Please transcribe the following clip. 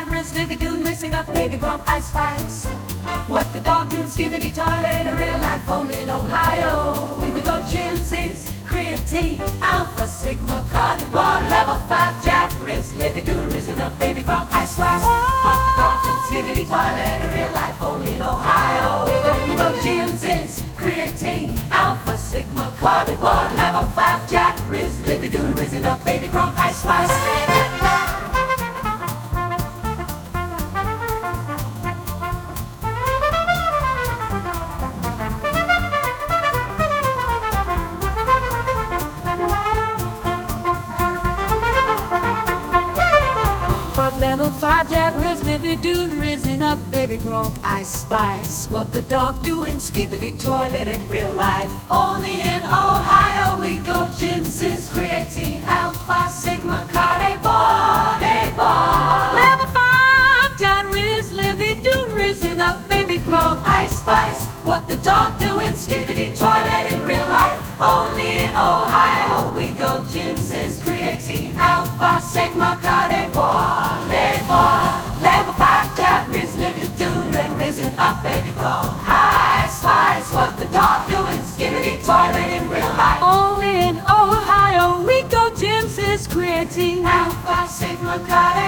Jabbers, Livy do, mixing up baby from Ice Spice. What the dog do, skibbity toilet, a real life home in Ohio. We go Genesis, creatine, Alpha, Sigma, Cotton, Water, Level 5, Jabbers, Livy do, mixing up baby from Ice Spice. What the dog do, skibbity toilet, a real life home in Ohio. We go Genesis, creatine, Alpha, Sigma, Cotton, Water, Level 5, Jabbers, Livy do, mixing up baby from Ice Spice. Level 5 Jabbers, Livy do, risen up, baby grown Ice Spice. What the dog doing, skibbity toilet in real life. Only in Ohio we go Genesis, creatine, Alpha, Sigma, Carte, Ball. Level 5 Jabbers, Livy do, risen up, baby grown Ice Spice. What the dog doing, skibbity toilet in real life. Only in Ohio we go Genesis, creatine, Alpha, Sigma, Carte, Ball. Level 5 Jabbers, Livy do, and risen up, baby grown Ice Spice. What the dog doing, skibbity toilet in real life. Only in Ohio we go Genesis, creatine, Alpha, Sigma, Carte,